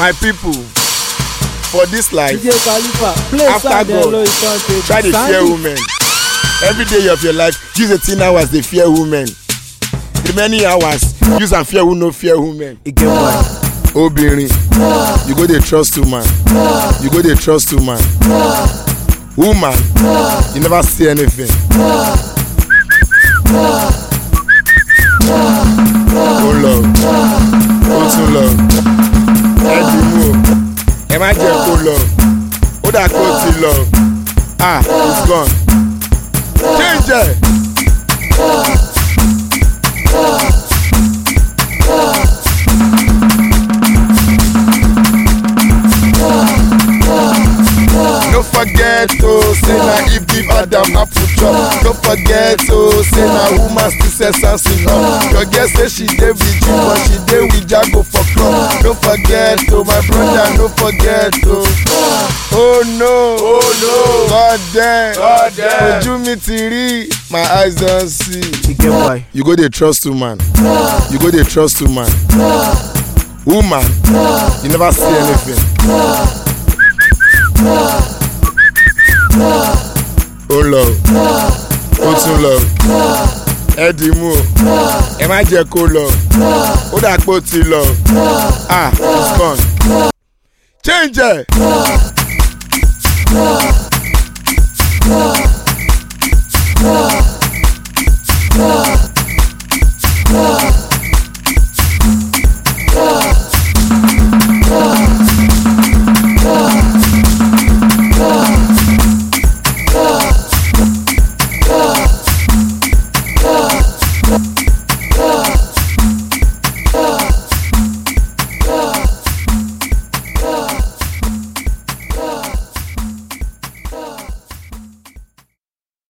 My people, for this life, DJ Khalifa, play after sound God, hello, it's on table. try to fear women. Every day of your life, use 18 hours to fear women. The many hours, use and fear who no fear women. Again, why? Obìnrin, you go dey trust woman. You go dey trust woman. Woman, you never see anything. Oh Lord, oh too Lord. Ẹ dì mú o, ẹ má jẹ́ kó lọ. Ó dà kó ti lọ. Ah, it's gone. Change it. No forget to say na if give Adam apple chop. No forget to say na woman still say something up. Your girl say she dey with you but she dey with Jago for club. No forget to my brother, no forget to. Oh no, God damn, ojú mi ti rí, my eyes don see. Again, why? You go dey trust woman. You go dey trust woman. Woman, you never see anything. Oh Lord, oh too Lord. Ẹ dì mú o, ẹ má jẹ́ kó lọ. Ó dà pé ó ti lọ. Ah, it's gone. Change it.